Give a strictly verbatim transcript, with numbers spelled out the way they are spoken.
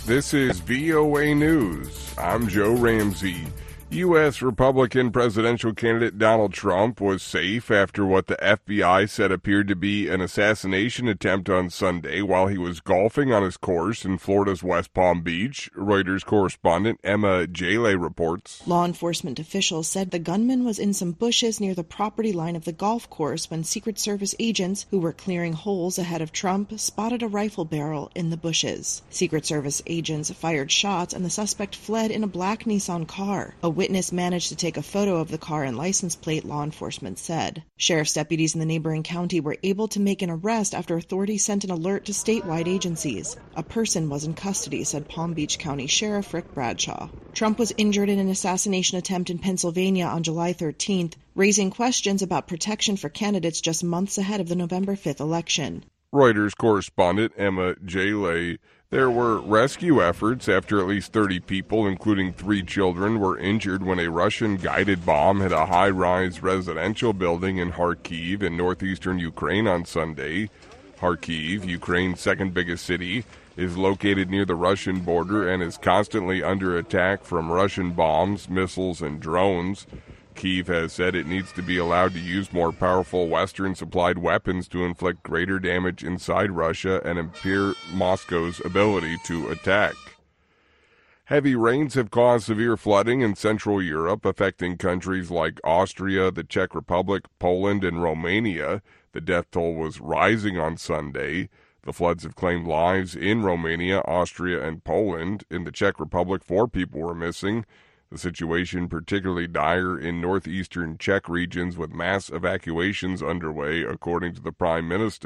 This is V O A News. I'm Joe Ramsey. U S Republican presidential candidate Donald Trump was safe after what the F B I said appeared to be an assassination attempt on Sunday while he was golfing on his course in Florida's West Palm Beach. Reuters correspondent Emma Jaleh reports. Law enforcement officials said the gunman was in some bushes near the property line of the golf course when Secret Service agents who were clearing holes ahead of Trump spotted a rifle barrel in the bushes. Secret Service agents fired shots and the suspect fled in a black Nissan car. A witness managed to take a photo of the car and license plate, law enforcement said. Sheriff's deputies in the neighboring county were able to make an arrest after authorities sent an alert to statewide agencies. A person was in custody, said Palm Beach County Sheriff Rick Bradshaw. Trump was injured in an assassination attempt in Pennsylvania on July thirteenth, raising questions about protection for candidates just months ahead of the November fifth election. Reuters correspondent Emma Jaleh. There were rescue efforts after at least thirty people, including three children, were injured when a Russian-guided bomb hit a high-rise residential building in Kharkiv in northeastern Ukraine on Sunday. Kharkiv, Ukraine's second biggest city, is located near the Russian border and is constantly under attack from Russian bombs, missiles, and drones. Kyiv has said it needs to be allowed to use more powerful Western-supplied weapons to inflict greater damage inside Russia and impair Moscow's ability to attack. Heavy rains have caused severe flooding in Central Europe, affecting countries like Austria, the Czech Republic, Poland, and Romania. The death toll was rising on Sunday. The floods have claimed lives in Romania, Austria, and Poland. In the Czech Republic, four people were missing. The situation particularly dire in northeastern Czech regions with mass evacuations underway, according to the Prime Minister.